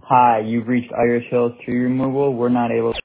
Hi, you've reached Irish Hills Tree Removal. We're not able